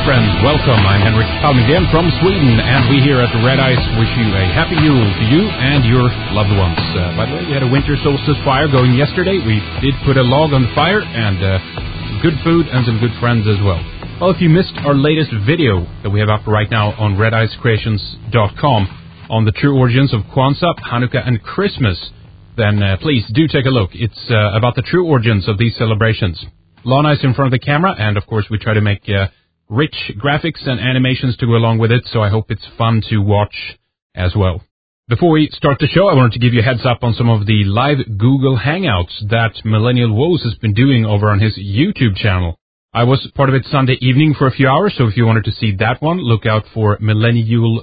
friends, welcome. I'm Henrik Palmgren from Sweden, and we here at Red Ice wish you a happy Yule to you and your loved ones. By the way, we had a winter solstice fire going yesterday. We did put a log on the fire, and good food and some good friends as well. Well, if you missed our latest video that we have up right now on redicecreations.com on the true origins of Kwanzaa, Hanukkah, and Christmas, then please do take a look. It's about the true origins of these celebrations. Lana is in front of the camera, and of course we try to make rich graphics and animations to go along with it, so I hope it's fun to watch as well. Before we start the show, I wanted to give you a heads up on some of the live Google Hangouts that Millennial Woes has been doing over on his YouTube channel. I was part of it Sunday evening for a few hours, so if you wanted to see that one, look out for Millennial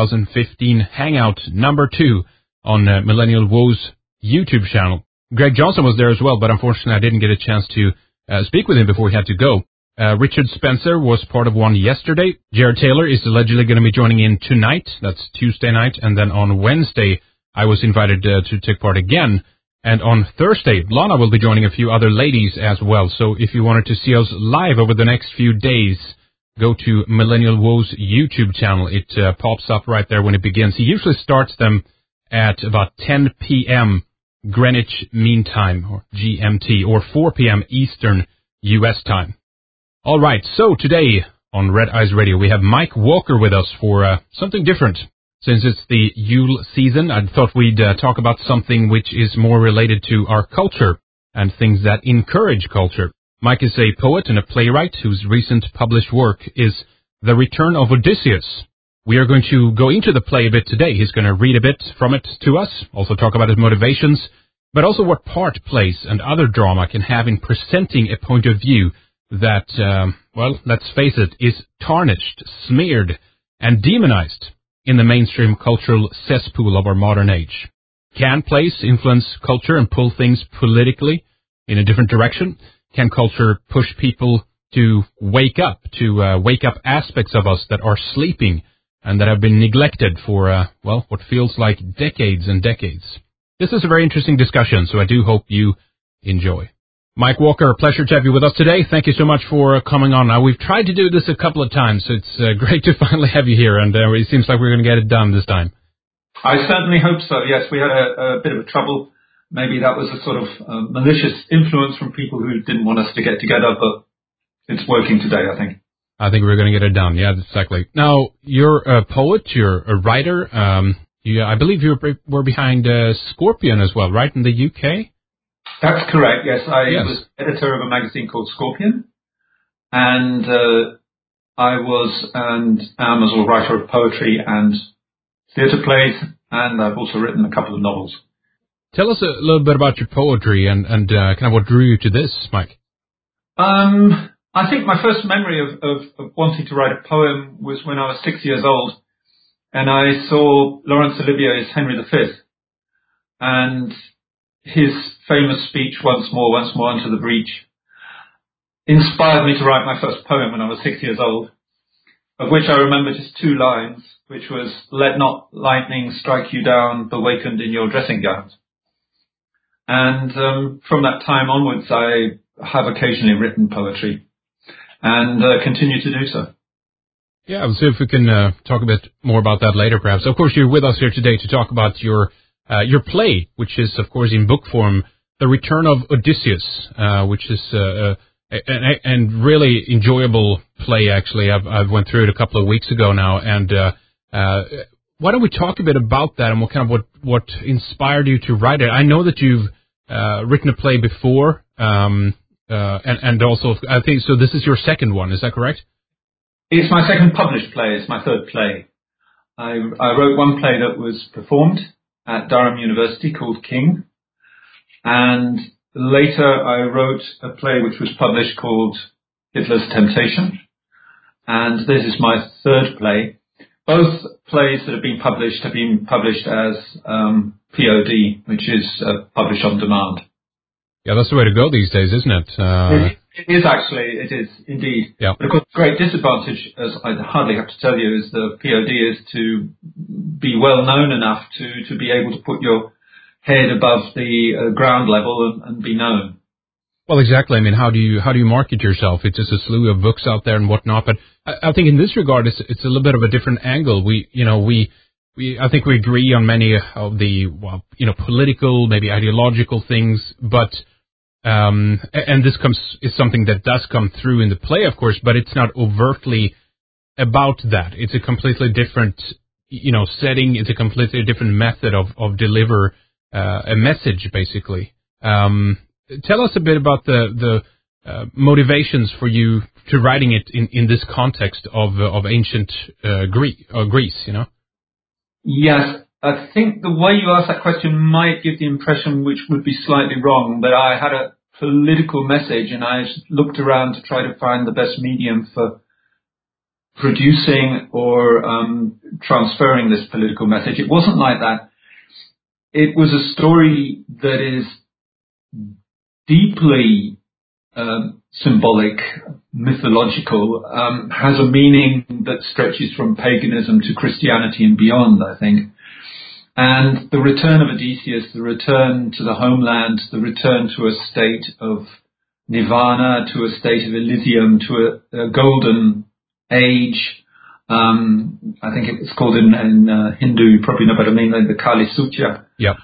2015 Hangout number 2 on Millennial Woes YouTube channel. Greg Johnson was there as well, but unfortunately I didn't get a chance to speak with him before he had to go. Richard Spencer was part of one yesterday. Jared Taylor is allegedly going to be joining in tonight. That's Tuesday night. And then on Wednesday, I was invited to take part again. And on Thursday, Lana will be joining a few other ladies as well. So if you wanted to see us live over the next few days, go to Millennial Woes YouTube channel. It pops up right there when it begins. He usually starts them at about 10 p.m. Greenwich Mean Time, or GMT, or 4 p.m. Eastern U.S. time. All right, so today on Red Ice Radio, we have Mike Walker with us for something different. Since it's the Yule season, I thought we'd talk about something which is more related to our culture and things that encourage culture. Mike is a poet and a playwright whose recent published work is The Return of Odysseus. We are going to go into the play a bit today. He's going to read a bit from it to us, also talk about his motivations, but also what part plays and other drama can have in presenting a point of view that, well, let's face it, is tarnished, smeared, and demonized in the mainstream cultural cesspool of our modern age. Can plays influence culture and pull things politically in a different direction? Can culture push people to wake up aspects of us that are sleeping and that have been neglected for, well, what feels like decades and decades? This is a very interesting discussion, so I do hope you enjoy. Mike Walker, a pleasure to have you with us today. Thank you so much for coming on. Now, we've tried to do this a couple of times, so it's great to finally have you here, and it seems like we're going to get it done this time. I certainly hope so, yes. We had a bit of a trouble. Maybe that was a sort of malicious influence from people who didn't want us to get together, but it's working today, I think. I think we're going to get it done, yeah, exactly. Now, you're a poet, you're a writer. I believe you were behind Scorpion as well, right, in the UK? That's correct, yes. I was editor of a magazine called Scorpion, and I was and am as a writer of poetry and theatre plays, and I've also written a couple of novels. Tell us a little bit about your poetry and kind of what drew you to this, Mike. I think my first memory of wanting to write a poem was when I was 6 years old, and I saw Laurence Olivier's Henry V, and his famous speech, once more into the breach, inspired me to write my first poem when I was 6 years old, of which I remember just 2 lines, which was, "Let not lightning strike you down, bewakened in your dressing gowns." And from that time onwards, I have occasionally written poetry and continue to do so. Yeah, we'll see if we can talk a bit more about that later, perhaps. Of course, you're with us here today to talk about your play, which is, of course, in book form, The Return of Odysseus, which is and really enjoyable play, actually. I've went through it a couple of weeks ago now, and why don't we talk a bit about that and what inspired you to write it? I know that you've written a play before, and also, I think, so this is your second one, is that correct? It's my second published play. It's my third play. I wrote one play that was performed at Durham University called King, and later I wrote a play which was published called Hitler's Temptation, and this is my third play. Both plays that have been published as POD, which is published on demand. Yeah, that's the way to go these days, isn't it? It is actually, it is indeed. Yeah. But of course, the great disadvantage, as I hardly have to tell you, is the POD is to be well known enough to be able to put your head above the ground level and be known. Well, exactly. I mean, how do you market yourself? It's just a slew of books out there and whatnot. But I think in this regard, it's a little bit of a different angle. I think we agree on many of the political, maybe ideological things, but and this is something that does come through in the play, of course, but it's not overtly about that. It's a completely different setting. It's a completely different method of deliver a message, basically. Tell us a bit about the motivations for you to writing it in this context of ancient Greece. Yes, I think the way you asked that question might give the impression, which would be slightly wrong, that I had a political message and I looked around to try to find the best medium for producing or transferring this political message. It wasn't like that. It was a story that is deeply symbolic, mythological, has a meaning that stretches from paganism to Christianity and beyond, I think. And the return of Odysseus, the return to the homeland, the return to a state of nirvana, to a state of Elysium, to a golden age. I think it's called in Hindu, you probably know what I mean, like the Kali Sutra. Yep.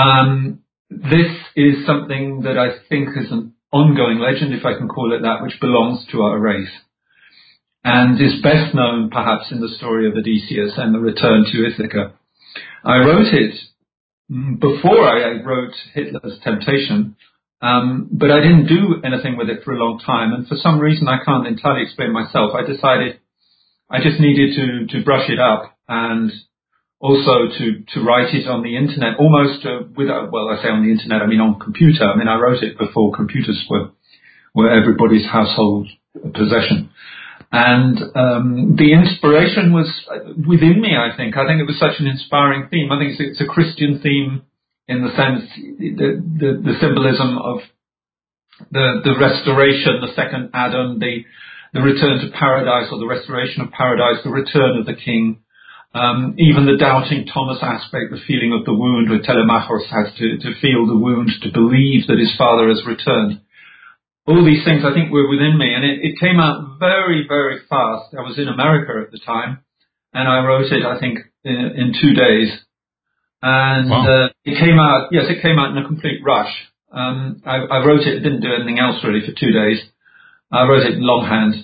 This is something that I think is an ongoing legend, if I can call it that, which belongs to our race and is best known perhaps in the story of Odysseus and the return to Ithaca. I wrote it before I wrote Hitler's Temptation, but I didn't do anything with it for a long time, and for some reason I can't entirely explain myself. I decided I just needed to brush it up and also to write it on the internet, almost well, I say on the internet, I mean on computer. I mean, I wrote it before computers were everybody's household possession. And the inspiration was within me, I think. I think it was such an inspiring theme. I think it's a Christian theme in the sense, the symbolism of the restoration, the second Adam, the return to paradise or the restoration of paradise, the return of the king. Even the doubting Thomas aspect, the feeling of the wound, where Telemachus has to feel the wound, to believe that his father has returned. All these things, I think, were within me, and it came out very, very fast. I was in America at the time, and I wrote it, I think, in 2 days. And wow. It came out in a complete rush. I wrote it, didn't do anything else really for 2 days. I wrote it longhand,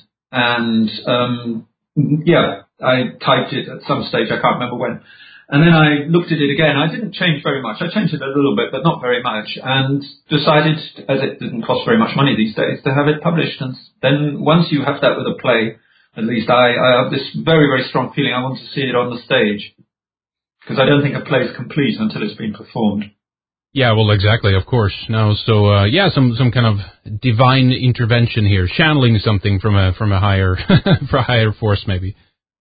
and I typed it at some stage, I can't remember when. And then I looked at it again. I didn't change very much. I changed it a little bit, but not very much, and decided, as it didn't cost very much money these days, to have it published. And then once you have that with a play, at least I have this very, very strong feeling I want to see it on the stage, because I don't think a play is complete until it's been performed. Yeah, well, exactly, of course. Now, so some kind of divine intervention here, channeling something from a higher for a higher force, maybe.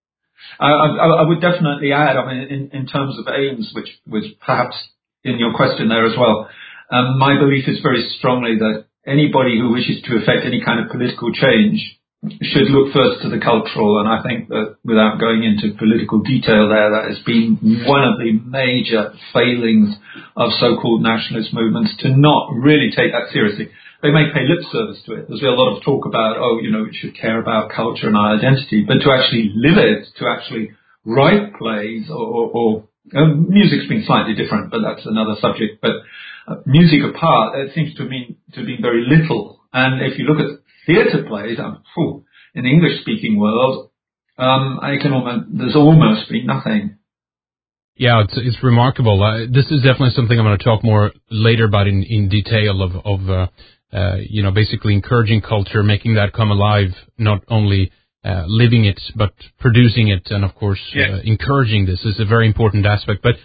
I would definitely add, I mean, in terms of aims, which was perhaps in your question there as well, my belief is very strongly that anybody who wishes to effect any kind of political change should look first to the cultural, and I think that without going into political detail there, that has been one of the major failings of so-called nationalist movements, to not really take that seriously. They may pay lip service to it. There's been a lot of talk about, we should care about culture and our identity, but to actually live it, to actually write plays or music's been slightly different, but that's another subject. But music apart, it seems to be very little. And if you look at theatre plays, in the English-speaking world, there's almost been nothing. Yeah, it's remarkable. This is definitely something I'm going to talk more later about in detail of basically encouraging culture, making that come alive, not only living it, but producing it, and of course, encouraging this is a very important aspect. But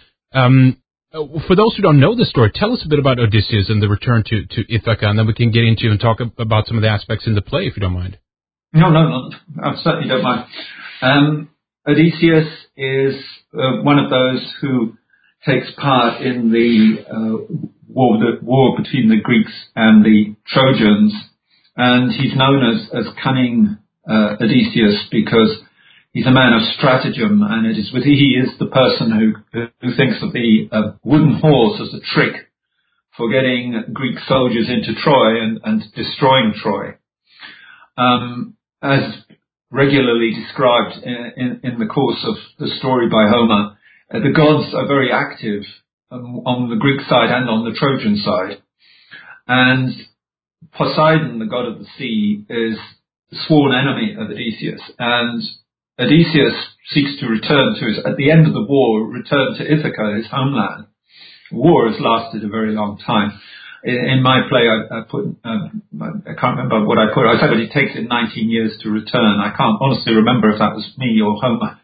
for those who don't know the story, tell us a bit about Odysseus and the return to Ithaca, and then we can get into and talk about some of the aspects in the play, if you don't mind. No, I certainly don't mind. Odysseus is one of those who takes part in the war between the Greeks and the Trojans, and he's known as cunning Odysseus because he's a man of stratagem, and he is the person who thinks of the wooden horse as a trick for getting Greek soldiers into Troy and destroying Troy. As regularly described in the course of the story by Homer, the gods are very active on the Greek side and on the Trojan side. And Poseidon, the god of the sea, is the sworn enemy of Odysseus. And Odysseus seeks to return at the end of the war, return to Ithaca, his homeland. The war has lasted a very long time. In my play, I can't remember what I put. I said that it takes it 19 years to return. I can't honestly remember if that was me or Homer.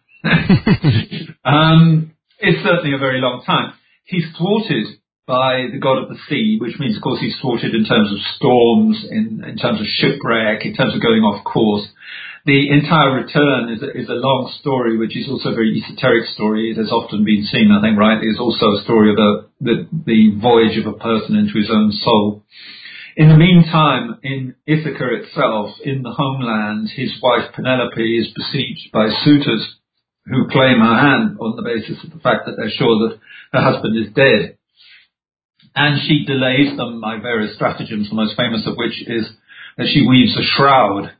It's certainly a very long time. He's thwarted by the god of the sea, which means, of course, he's thwarted in terms of storms, in terms of shipwreck, in terms of going off course. The entire return is a long story, which is also a very esoteric story. It has often been seen, I think, rightly, as also a story of the voyage of a person into his own soul. In the meantime, in Ithaca itself, in the homeland, his wife Penelope is besieged by suitors who claim her hand on the basis of the fact that they're sure that her husband is dead. And she delays them by various stratagems, the most famous of which is that she weaves a shroud.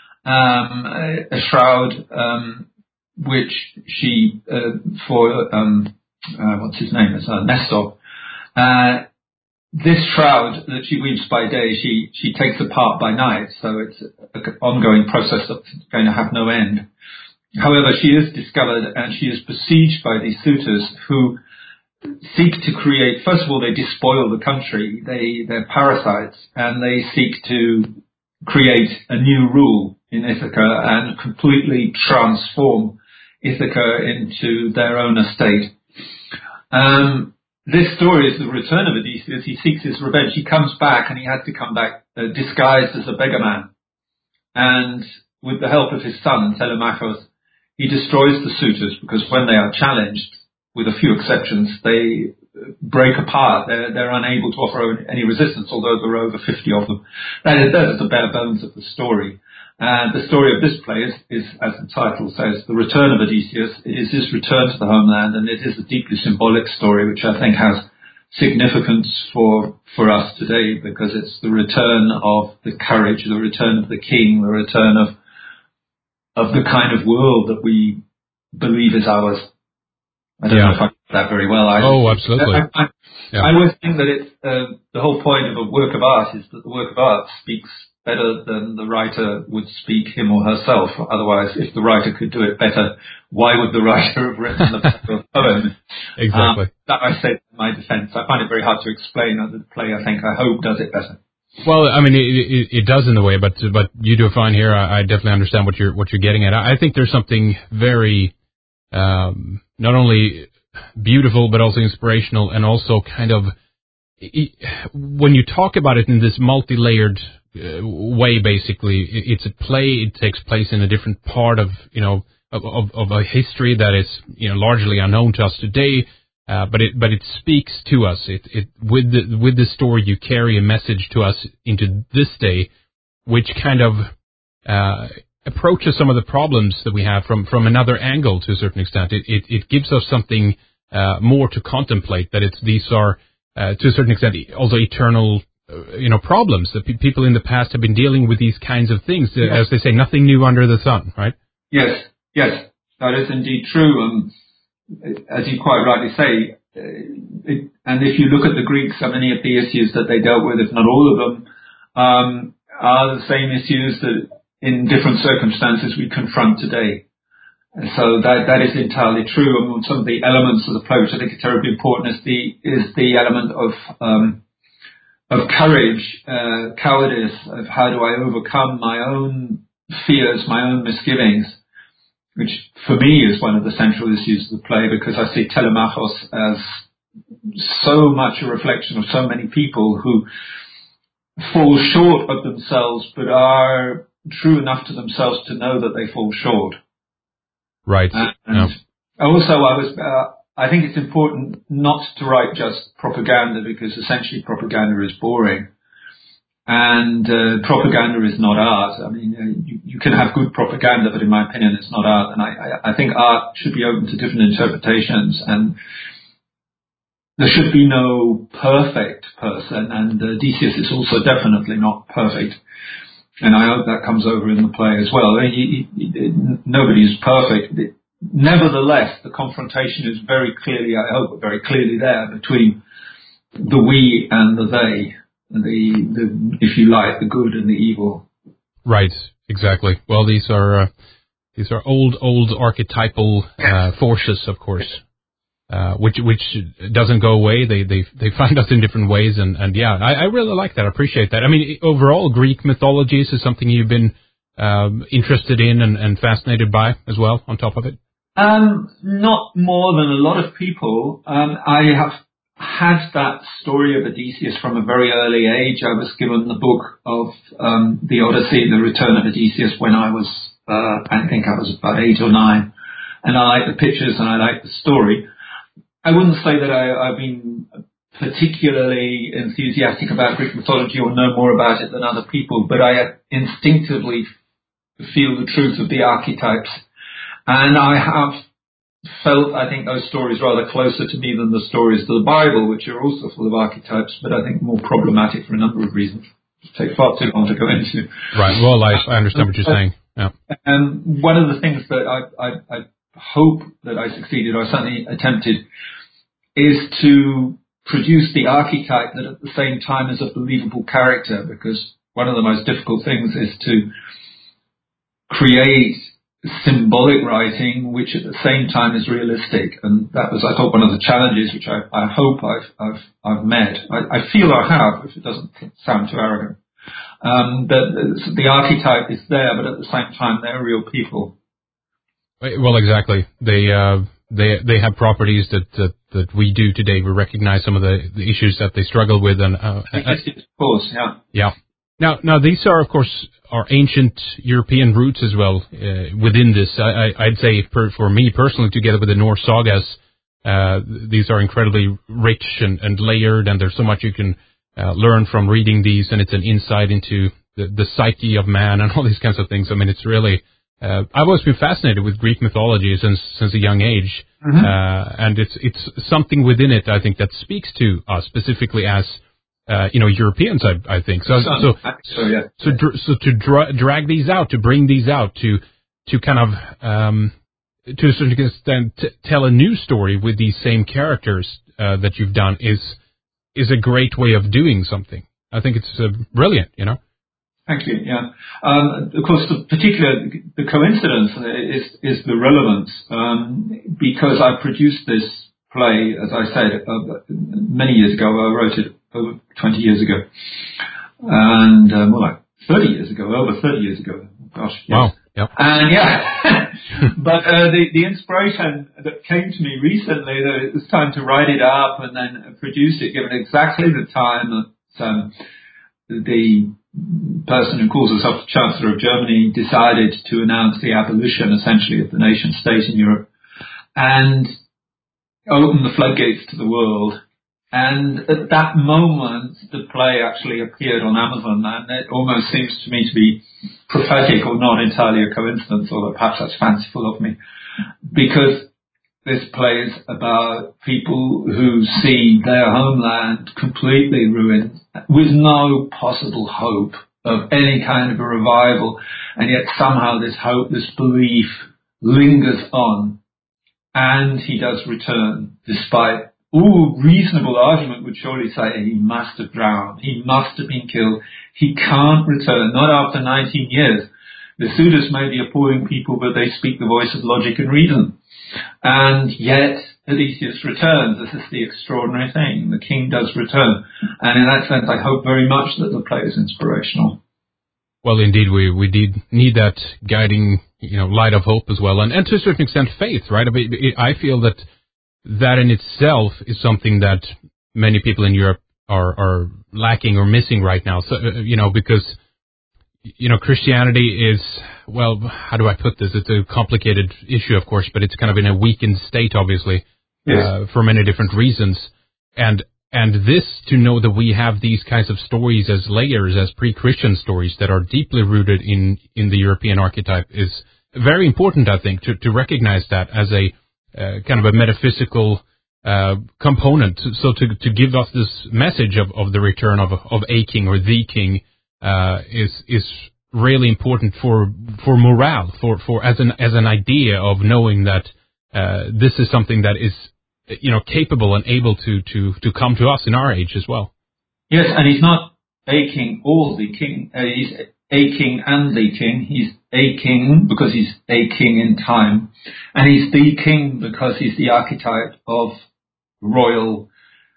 Which she, what's his name? It's Nestor. This shroud that she weaves by day, she takes apart by night, so it's an ongoing process that's going to have no end. However, she is discovered and she is besieged by these suitors who seek to create, first of all, they despoil the country, they're parasites, and they seek to create a new rule in Ithaca and completely transform Ithaca into their own estate. This story is the return of Odysseus. He seeks his revenge. He comes back, and he had to come back disguised as a beggar man. And with the help of his son, Telemachus, he destroys the suitors, because when they are challenged, with a few exceptions, they break apart. They're unable to offer any resistance, although there are over 50 of them. That is the bare bones of the story. And the story of this play is, as the title says, the return of Odysseus. It is his return to the homeland, and it is a deeply symbolic story, which I think has significance for us today, because it's the return of the courage, the return of the king, the return of the kind of world that we believe is ours. I don't know if I did that very well. Absolutely. I always think that it's the whole point of a work of art is that the work of art speaks better than the writer would speak him or herself. Otherwise, if the writer could do it better, why would the writer have written the poem? Exactly. That I said in my defense. I find it very hard to explain. The play, I hope, does it better. Well, I mean, it does in a way, but you do fine here. I definitely understand what you're getting at. I think there's something very not only beautiful but also inspirational, and also kind of when you talk about it in this multi-layered way. Basically, it's a play. It takes place in a different part of of a history that is largely unknown to us today. But it speaks to us. With the story, you carry a message to us into this day, which kind of approaches some of the problems that we have from another angle to a certain extent. It gives us something more to contemplate. That these are to a certain extent also eternal problems that people in the past have been dealing with, these kinds of things. As they say, nothing new under the sun, right? Yes, that is indeed true. As you quite rightly say, and if you look at the Greeks, so many of the issues that they dealt with, if not all of them, are the same issues that in different circumstances we confront today. So that is entirely true. And some of the elements of the play, which I think are terribly important, is the element of courage, cowardice, of how do I overcome my own fears, my own misgivings, which for me is one of the central issues of the play, because I see Telemachus as so much a reflection of so many people who fall short of themselves, but are true enough to themselves to know that they fall short. Right. And also, I think it's important not to write just propaganda, because essentially propaganda is boring. And propaganda is not art. I mean, you can have good propaganda, but in my opinion, it's not art. And I think art should be open to different interpretations. And there should be no perfect person, and Odysseus is also definitely not perfect. And I hope that comes over in the play as well. Nobody is perfect. Nevertheless, the confrontation is very clearly, I hope, very clearly there between the we and the they, the if you like, the good and the evil. Right, exactly. Well, these are old archetypal forces, of course, which doesn't go away. They find us in different ways, and yeah, I really like that. I appreciate that. I mean, overall, Greek mythologies is something you've been interested in and fascinated by as well. On top of it, not more than a lot of people. I have had that story of Odysseus from a very early age. I was given the book of the Odyssey, The Return of Odysseus, when I was, I think I was about 8 or 9, and I like the pictures and I like the story. I wouldn't say that I've been particularly enthusiastic about Greek mythology or know more about it than other people, but I instinctively feel the truth of the archetypes, and I have felt, I think, those stories rather closer to me than the stories of the Bible, which are also full of archetypes, but I think more problematic for a number of reasons. It take far too long to go into. Right. Well, I understand what you're saying. Yeah. And one of the things that I hope that I succeeded, or certainly attempted, is to produce the archetype that at the same time is a believable character, because one of the most difficult things is to create symbolic writing which at the same time is realistic, and that was, I thought, one of the challenges which I hope I've met. I feel I have, if it doesn't sound too arrogant. That the archetype is there, but at the same time they're real people. Well, exactly. They have properties that we do today. We recognize some of the issues that they struggle with, and of course, yeah. Yeah. Now these are, of course, our ancient European roots as well within this. I'd say for me personally, together with the Norse sagas, these are incredibly rich and layered, and there's so much you can learn from reading these, and it's an insight into the psyche of man and all these kinds of things. I mean, it's really I've always been fascinated with Greek mythology since a young age, and it's something within it, I think, that speaks to us specifically as Europeans, I think. So to drag these out, to bring these out, to kind of to a certain extent tell a new story with these same characters that you've done is a great way of doing something. I think it's brilliant, Thank you. Yeah. Of course, the coincidence is the relevance, because I produced this play, as I said, many years ago. I wrote it over 20 years ago, and more like 30 years ago, over 30 years ago. Gosh. Yes. Wow. Yep. And yeah, but the inspiration that came to me recently, that it was time to write it up and then produce it, given exactly the time that the person who calls herself the Chancellor of Germany decided to announce the abolition, essentially, of the nation state in Europe and open the floodgates to the world. And at that moment, the play actually appeared on Amazon, and it almost seems to me to be prophetic, or not entirely a coincidence, although perhaps that's fanciful of me, because this play is about people who see their homeland completely ruined, with no possible hope of any kind of a revival, and yet somehow this hope, this belief lingers on, and he does return, despite all reasonable argument would surely say he must have drowned, he must have been killed, he can't return, not after 19 years. The Sudas may be appalling people, but they speak the voice of logic and reason. And yet Odysseus returns. This is the extraordinary thing. The king does return. And in that sense, I hope very much that the play is inspirational. Well, indeed, we did need that guiding, light of hope as well. And to a certain extent, faith, right? I feel that in itself is something that many people in Europe are lacking or missing right now. So, because Christianity is, well, how do I put this? It's a complicated issue, of course, but it's kind of in a weakened state, obviously, yes, for many different reasons. And this, to know that we have these kinds of stories as layers, as pre-Christian stories that are deeply rooted in the European archetype, is very important, I think, to recognize that as a kind of a metaphysical component. So to give us this message of the return of a king or the king is really important for morale, for as an idea of knowing that this is something that is capable and able to come to us in our age as well. Yes, and he's not a king or the king. He's a king and the king. He's a king because he's a king in time, and he's the king because he's the archetype of royal,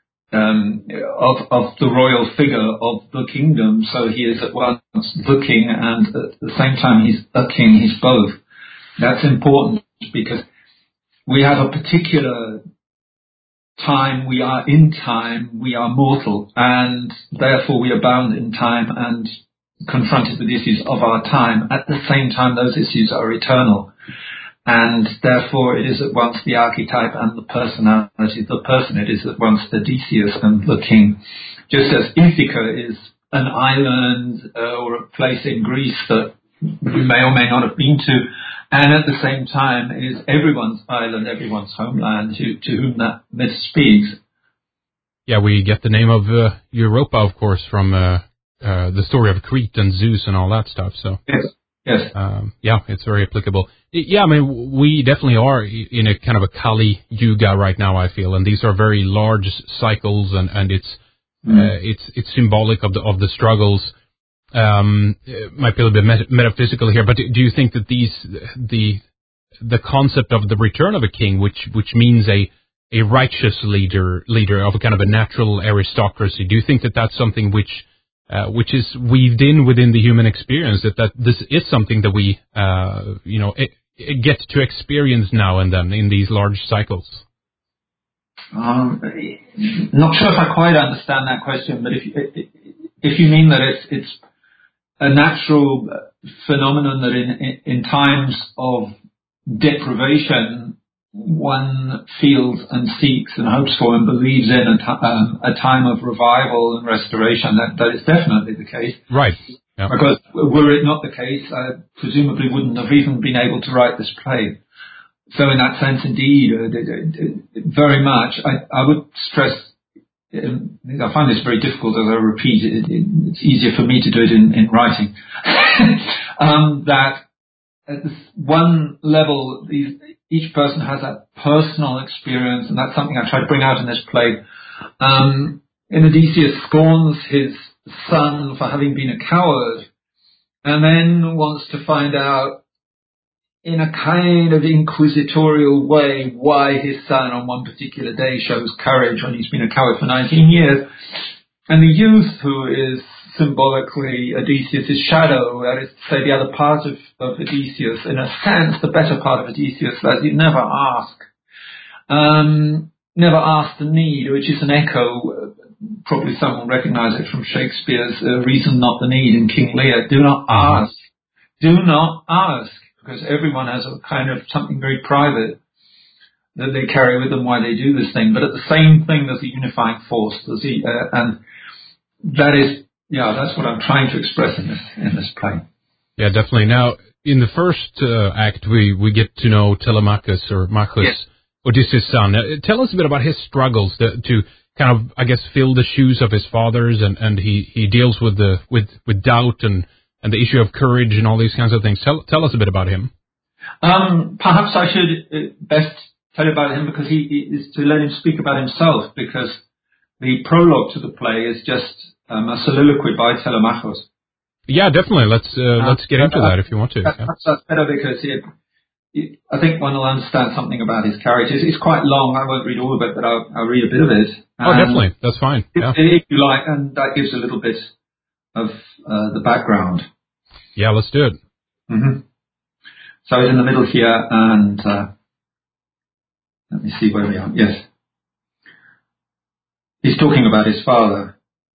of the royal figure of the kingdom. So he is at once the king and at the same time he's a king. He's both. That's important because we have a particular time, we are in time, we are mortal, and therefore we are bound in time and confronted with issues of our time. At the same time, those issues are eternal, and therefore it is at once the archetype and the personality of the person. It is at once Odysseus and the king. Just as Ithaca is an island or a place in Greece that you may or may not have been to, and at the same time is everyone's island, everyone's homeland to whom that myth speaks. Yeah, we get the name of Europa, of course, from the story of Crete and Zeus and all that stuff. So yes. Yeah, it's very applicable. Yeah, I mean, we definitely are in a kind of a Kali Yuga right now, I feel, and these are very large cycles, and it's symbolic of the struggles. It might be a little bit metaphysical here, but do you think that the concept of the return of a king, which means a righteous leader of a kind of a natural aristocracy, do you think that that's something which is weaved in within the human experience, that this is something that we get to experience now and then in these large cycles? Not sure if I quite understand that question, but if you mean that it's a natural phenomenon that in times of deprivation one feels and seeks and hopes for and believes in a time of revival and restoration, that is definitely the case. Right. Yeah. Because were it not the case, I presumably wouldn't have even been able to write this play. So in that sense, indeed, very much, I would stress, I find this very difficult as I repeat, it's easier for me to do it in writing, that at this one level, each person has that personal experience, and that's something I try to bring out in this play. Odysseus scorns his son for having been a coward, and then wants to find out in a kind of inquisitorial way why his son on one particular day shows courage when he's been a coward for 19 years. And the youth, who is symbolically Odysseus' shadow, that is to say the other part of Odysseus, in a sense the better part of Odysseus, that you never ask the need, which is an echo, probably some will recognize it from Shakespeare's Reason Not the Need in King Lear. Do not ask. Do not ask. Because everyone has a kind of something very private that they carry with them why they do this thing. But at the same thing, there's a unifying force. And that is, that's what I'm trying to express in this play. Yeah, definitely. Now, in the first act, we get to know Telemachus, or Machus, yes, Odysseus' son. Tell us a bit about his struggles to kind of, I guess, fill the shoes of his father's, and he deals with doubt and the issue of courage and all these kinds of things. Tell us a bit about him. Perhaps I should best tell you about him because he is to let him speak about himself, because the prologue to the play is just a soliloquy by Telemachus. Yeah, definitely. Let's get into that if you want to. Perhaps that's better because I think one will understand something about his character. It's quite long. I won't read all of it, but I'll read a bit of it. Oh, definitely. That's fine. If you like, and that gives a little bit of the background. Yeah, let's do it. Mm-hmm. So I was in the middle here, and let me see where we are. Yes. He's talking about his father.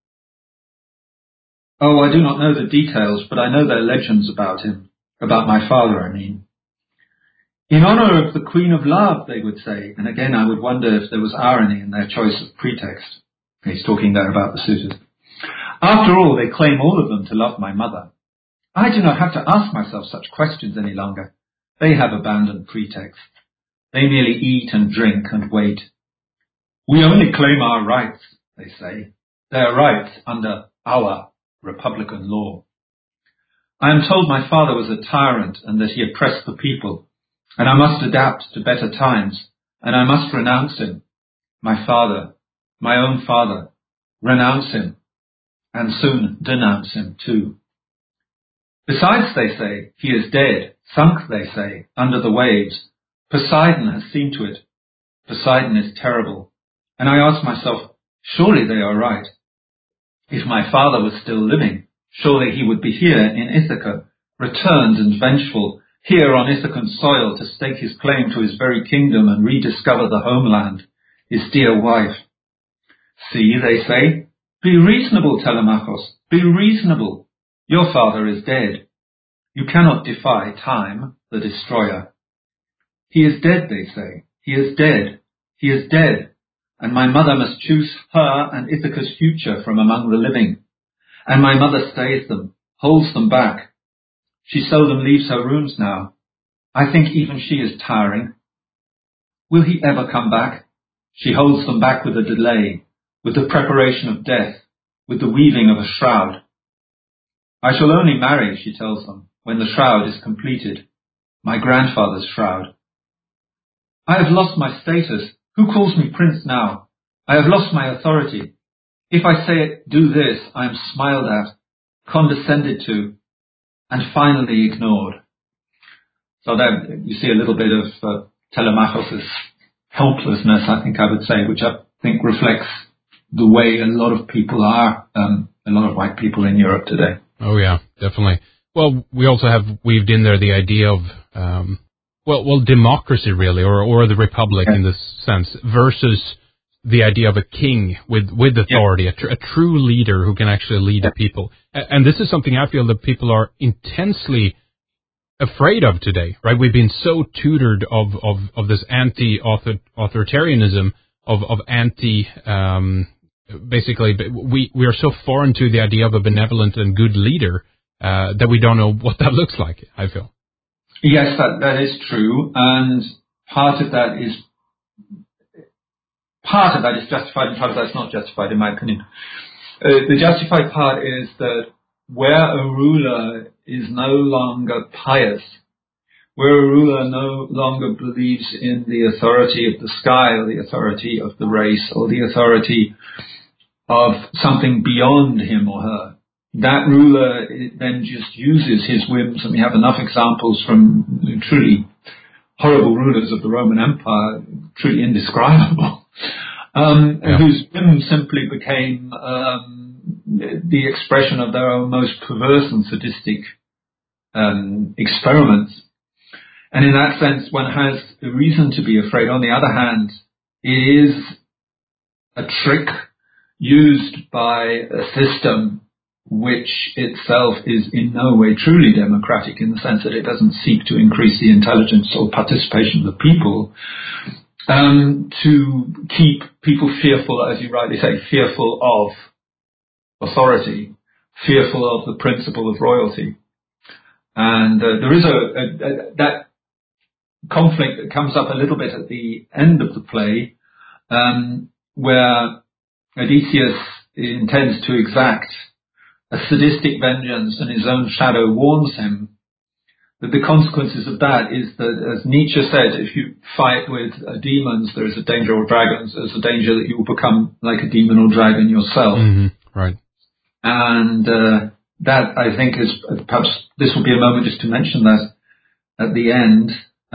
Oh, I do not know the details, but I know there are legends about him. About my father, I mean. In honor of the Queen of Love, they would say. And again, I would wonder if there was irony in their choice of pretext. He's talking there about the suitors. After all, they claim all of them to love my mother. I do not have to ask myself such questions any longer. They have abandoned pretexts. They merely eat and drink and wait. We only claim our rights, they say. They are rights under our republican law. I am told my father was a tyrant and that he oppressed the people, and I must adapt to better times, and I must renounce him. My father, my own father, renounce him, and soon denounce him too. Besides, they say, he is dead, sunk, they say, under the waves. Poseidon has seen to it. Poseidon is terrible. And I ask myself, surely they are right. If my father was still living, surely he would be here in Ithaca, returned and vengeful, here on Ithacan soil to stake his claim to his very kingdom and rediscover the homeland, his dear wife. See, they say, be reasonable, Telemachus, be reasonable. Your father is dead. You cannot defy time, the destroyer. He is dead, they say. He is dead. He is dead. And my mother must choose her and Ithaca's future from among the living. And my mother stays them, holds them back. She seldom leaves her rooms now. I think even she is tiring. Will he ever come back? She holds them back with a delay, with the preparation of death, with the weaving of a shroud. I shall only marry, she tells them, when the shroud is completed, my grandfather's shroud. I have lost my status. Who calls me prince now? I have lost my authority. If I say, do this, I am smiled at, condescended to, and finally ignored. So there you see a little bit of Telemachus' helplessness, I think I would say, which I think reflects the way a lot of people are, a lot of white people in Europe today. Oh yeah, definitely. Well, we also have weaved in there the idea of, democracy really, or the republic in this sense, versus the idea of a king with authority, a true leader who can actually lead the people. And this is something I feel that people are intensely afraid of today, right? We've been so tutored of this anti-authoritarianism, of anti, basically, we are so foreign to the idea of a benevolent and good leader, that we don't know what that looks like, I feel. Yes, that is true. And part of that is justified and part of that is not justified, in my opinion. The justified part is that where a ruler is no longer pious, where a ruler no longer believes in the authority of the sky or the authority of the race or the authority of something beyond him or her, that ruler then just uses his whims, and we have enough examples from truly horrible rulers of the Roman Empire, truly indescribable, whose whims simply became the expression of their own most perverse and sadistic experiments. And in that sense, one has a reason to be afraid. On the other hand, it is a trick used by a system which itself is in no way truly democratic, in the sense that it doesn't seek to increase the intelligence or participation of the people, to keep people fearful, as you rightly say, fearful of authority, fearful of the principle of royalty. And there is that conflict that comes up a little bit at the end of the play, where Odysseus intends to exact a sadistic vengeance, and his own shadow warns him that the consequences of that is that, as Nietzsche said, if you fight with demons, there is a danger, or dragons, there's a danger that you will become like a demon or dragon yourself. Mm-hmm. Right. And that, I think, is perhaps this will be a moment just to mention that at the end.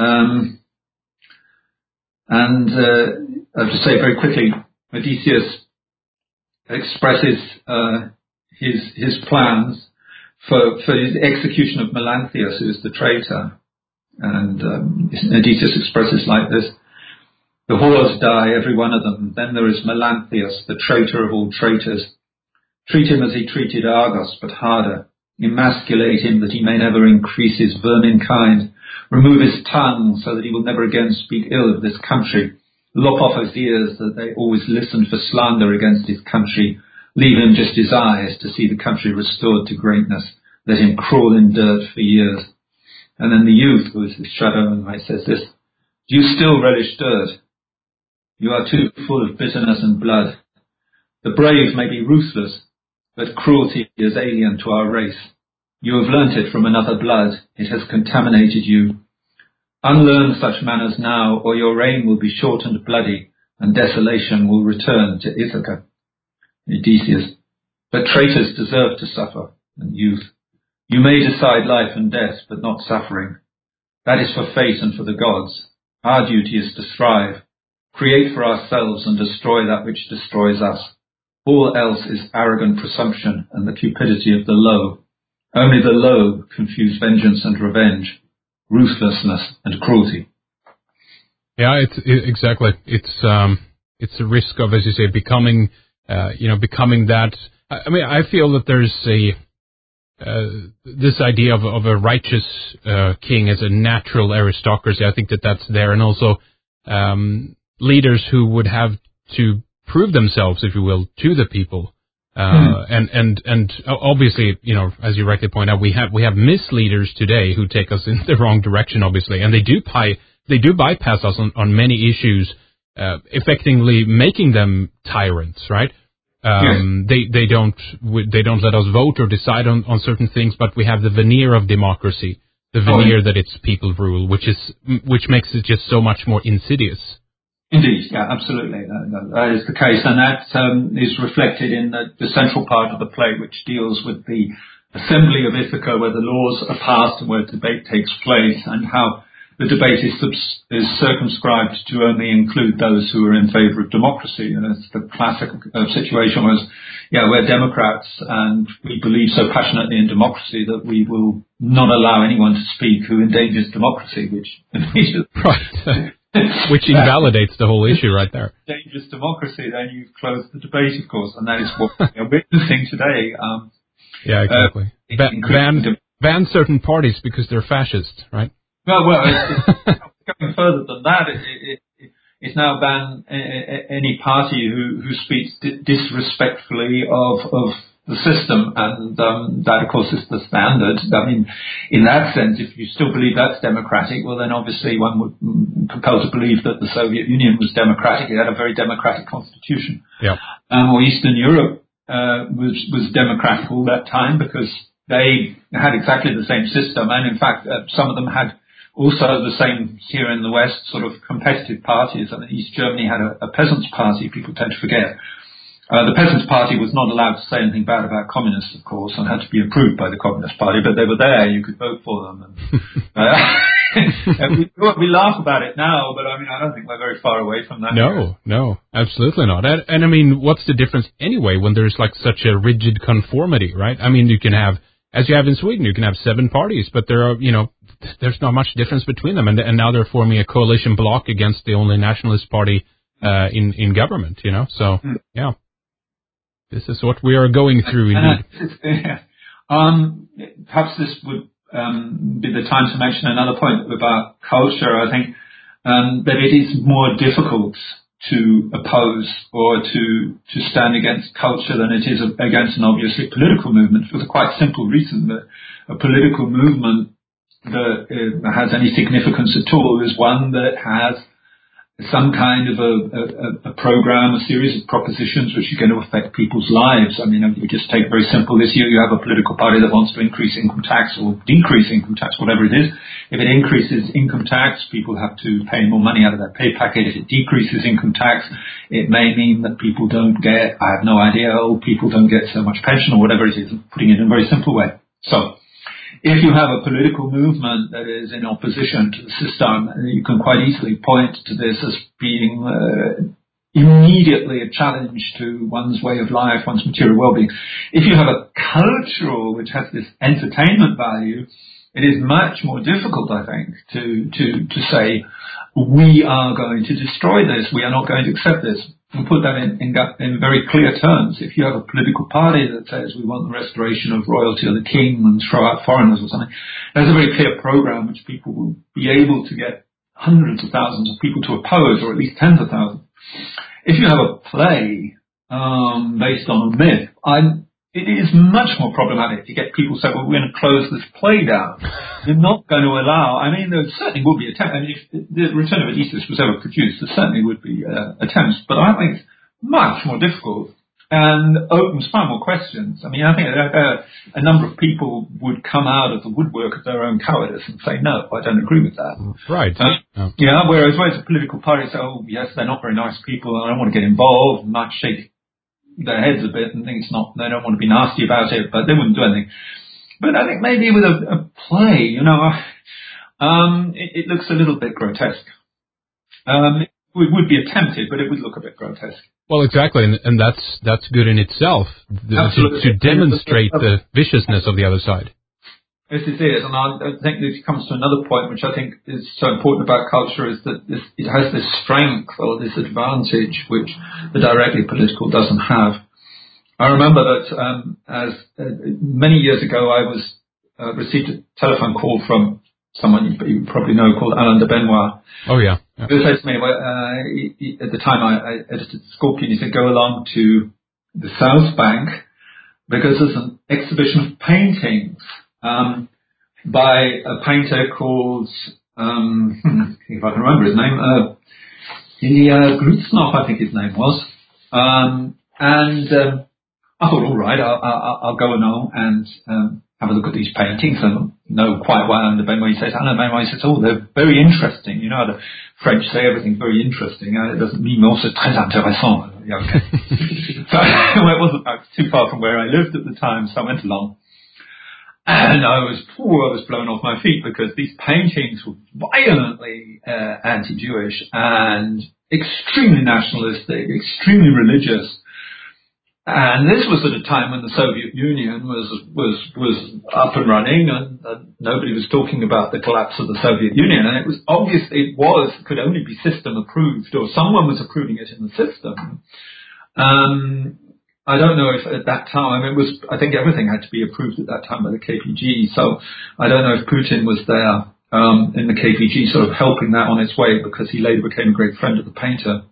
I'll just say very quickly, Odysseus expresses his plans for the execution of Melanthius, who is the traitor. And Odysseus expresses like this: the whores die, every one of them. Then there is Melanthius, the traitor of all traitors. Treat him as he treated Argos, but harder. Emasculate him that he may never increase his vermin kind. Remove his tongue so that he will never again speak ill of this country. Lop off his ears that they always listen for slander against his country. Leave him just his eyes to see the country restored to greatness. Let him crawl in dirt for years. And then the youth, who is his shadow, and says this: do you still relish dirt? You are too full of bitterness and blood. The brave may be ruthless, but cruelty is alien to our race. You have learnt it from another blood. It has contaminated you. Unlearn such manners now, or your reign will be short and bloody, and desolation will return to Ithaca. Odysseus. But traitors deserve to suffer, and youth. You may decide life and death, but not suffering. That is for fate and for the gods. Our duty is to strive, create for ourselves and destroy that which destroys us. All else is arrogant presumption and the cupidity of the low. Only the low confuse vengeance and revenge, ruthlessness and cruelty. Yeah, exactly. It's a risk of, as you say, becoming that. I mean, I feel that there's this idea of a righteous king as a natural aristocracy. I think that's there, and also leaders who would have to prove themselves, if you will, to the people. And obviously, as you rightly point out, we have misleaders today who take us in the wrong direction, obviously, and they do bypass us on many issues, effectively making them tyrants, right? They don't let us vote or decide on certain things, but we have the veneer of democracy, the veneer that it's people rule, which makes it just so much more insidious. Indeed, yeah, absolutely. That is the case, and that is reflected in the central part of the play, which deals with the assembly of Ithaca, where the laws are passed and where debate takes place, and how the debate is circumscribed to only include those who are in favour of democracy. And it's the classic situation was, we're Democrats and we believe so passionately in democracy that we will not allow anyone to speak who endangers democracy, which right. Which invalidates the whole issue right there. Dangerous democracy, then you've closed the debate, of course, and that is what we're witnessing today. Yeah, exactly. Ban certain parties because they're fascist, right? Well, it's going further than that. It's now ban any party who speaks disrespectfully of the system, and that, of course, is the standard. I mean, in that sense, if you still believe that's democratic, well, then obviously one would compel to believe that the Soviet Union was democratic. It had a very democratic constitution. Yeah. Or Eastern Europe was democratic all that time because they had exactly the same system, and in fact, some of them had also the same here in the West, sort of competitive parties. I mean, East Germany had a peasants' party, people tend to forget. The Peasants' Party was not allowed to say anything bad about communists, of course, and had to be approved by the Communist Party, but they were there, you could vote for them. And, we laugh about it now, but I mean, I don't think we're very far away from that. No, absolutely not. And I mean, what's the difference anyway when there's like such a rigid conformity, right? I mean, you can have, as you have in Sweden, you can have 7 parties, but there are, there's not much difference between them, and now they're forming a coalition bloc against the only nationalist party in government, so yeah. This is what we are going through, indeed. Perhaps this would be the time to mention another point about culture. I think that it is more difficult to oppose or to stand against culture than it is against an obviously political movement, for the quite simple reason that a political movement that has any significance at all is one that has some kind of a program, a series of propositions which are going to affect people's lives. I mean, we just take very simple this year. You have a political party that wants to increase income tax or decrease income tax, whatever it is. If it increases income tax, people have to pay more money out of their pay packet. If it decreases income tax, it may mean that people don't get, I have no idea, people don't get so much pension or whatever it is, putting it in a very simple way. So, if you have a political movement that is in opposition to the system, you can quite easily point to this as being immediately a challenge to one's way of life, one's material well-being. If you have a cultural which has this entertainment value, it is much more difficult, I think, to say, we are going to destroy this, we are not going to accept this. And put that in very clear terms. If you have a political party that says we want the restoration of royalty or the king and throw out foreigners or something, there's a very clear program which people will be able to get hundreds of thousands of people to oppose, or at least tens of thousands. If you have a play based on a myth, I'm it is much more problematic to get people to say, well, we're going to close this play down. You're not going to allow, I mean, there certainly would be attempts, and if the Return of Odysseus was ever produced, there certainly would be attempts, but I think it's much more difficult and opens far more questions. I mean, I think a number of people would come out of the woodwork of their own cowardice and say, no, I don't agree with that. Right. Yeah, whereas a political party say, oh, yes, they're not very nice people, and I don't want to get involved, and might shake their heads a bit and think they don't want to be nasty about it, but they wouldn't do anything. But I think maybe with a play, it looks a little bit grotesque. We would be tempted, but it would look a bit grotesque. Well, exactly, and that's good in itself to demonstrate the viciousness of the other side. This is it, and I think this comes to another point, which I think is so important about culture, is that it has this strength or this advantage which the directly political doesn't have. I remember that many years ago I was received a telephone call from someone you probably know called Alain de Benoit. Oh yeah. He said to me, at the time I edited Scorpion, he said, go along to the South Bank because there's an exhibition of paintings by a painter called, if I can remember his name, Ilya Grutznov, I think his name was. I thought, all right, I'll go along and have a look at these paintings and know quite well. And Alain de Benoit says, oh, they're very interesting. You know, the French say everything's very interesting. It doesn't mean also très intéressant. Yeah, okay. So it wasn't too far from where I lived at the time, so I went along. And I was blown off my feet because these paintings were violently anti-Jewish and extremely nationalistic, extremely religious. And this was at a time when the Soviet Union was up and running, and nobody was talking about the collapse of the Soviet Union. And it was obvious could only be system approved, or someone was approving it in the system. I don't know if at that time, I think everything had to be approved at that time by the KPG. So I don't know if Putin was there in the KPG sort of helping that on its way, because he later became a great friend of the painter.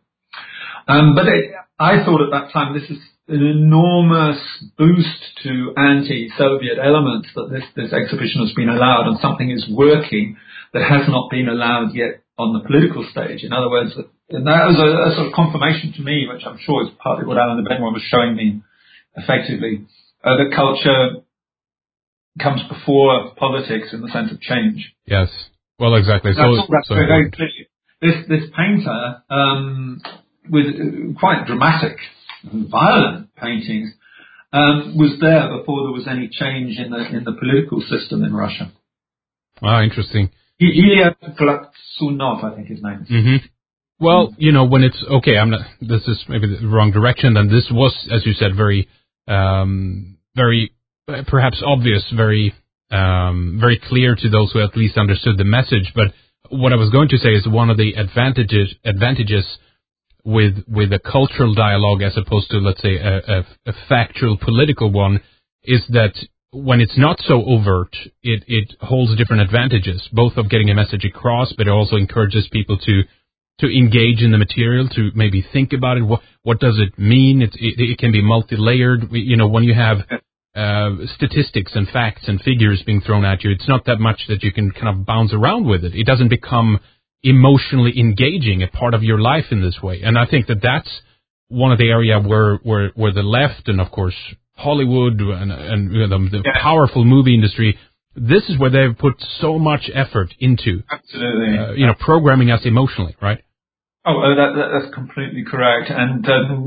I thought at that time this is an enormous boost to anti-Soviet elements that this exhibition has been allowed, and something is working that has not been allowed yet on the political stage. In other words, and that was a sort of confirmation to me, which I'm sure is partly what Alain de Benoit was showing me effectively, that culture comes before politics in the sense of change. Yes. Well, exactly. That's very clearly. This painter, with quite dramatic and violent paintings, was there before there was any change in the political system in Russia. Ah, interesting. Ilya Glazunov, I think his name is. Mm-hmm. Well, when it's okay, this is maybe the wrong direction. Then this was, as you said, very, very perhaps obvious, very clear to those who at least understood the message. But what I was going to say is one of the advantages with a cultural dialogue as opposed to, let's say, a factual political one, is that when it's not so overt, it holds different advantages, both of getting a message across, but it also encourages people to engage in the material, to maybe think about it. What does it mean? It can be multi-layered. When you have statistics and facts and figures being thrown at you, it's not that much that you can kind of bounce around with it. It doesn't become emotionally engaging, a part of your life in this way. And I think that's one of the area where the left and, of course, Hollywood and the powerful movie industry, this is where they've put so much effort into. Absolutely. Programming us emotionally, right? Oh, that's completely correct. And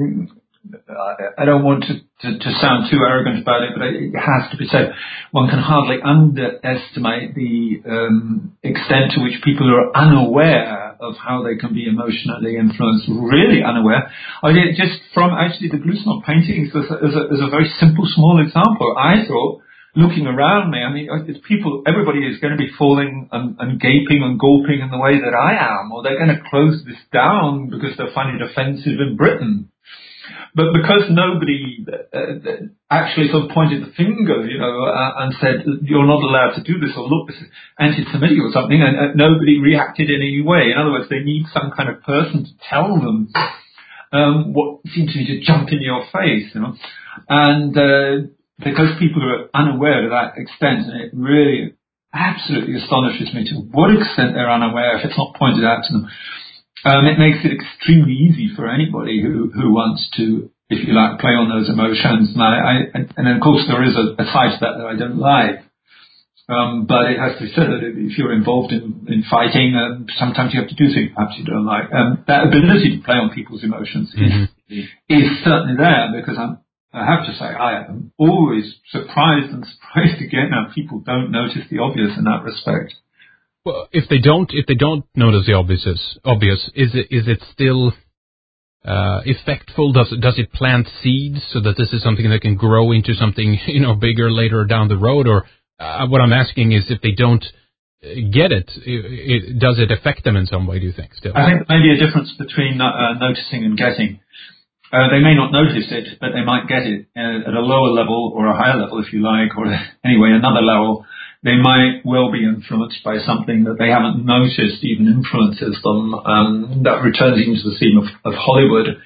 I don't want to sound too arrogant about it, but it has to be said. One can hardly underestimate the extent to which people are unaware of how they can be emotionally influenced, really unaware. I mean, just from actually the Glazunov paintings as a very simple, small example. I thought, looking around me, everybody is going to be falling and gaping and gulping in the way that I am, or they're going to close this down because they find it offensive in Britain. But because nobody actually sort of pointed the finger, and said, you're not allowed to do this, or look, this is anti-Semitic or something, and nobody reacted in any way. In other words, they need some kind of person to tell them what seems to me to jump in your face, And because people are unaware to that extent, and it really absolutely astonishes me to what extent they're unaware if it's not pointed out to them. It makes it extremely easy for anybody who wants to, if you like, play on those emotions. And of course there is a side to that I don't like. But it has to be said that if you're involved in fighting, sometimes you have to do things perhaps you don't like. That ability to play on people's emotions is certainly there, because I have to say I am always surprised again how people don't notice the obvious in that respect. Well, if they don't notice the obvious, is it still effectful? Does it plant seeds so that this is something that can grow into something bigger later down the road? Or what I'm asking is, if they don't get it, does it affect them in some way? Do you think still? I think there may be a difference between noticing and getting. They may not notice it, but they might get it at a lower level or a higher level, if you like, or anyway another level. They might well be influenced by something that they haven't noticed even influences them. That returns into the theme of Hollywood.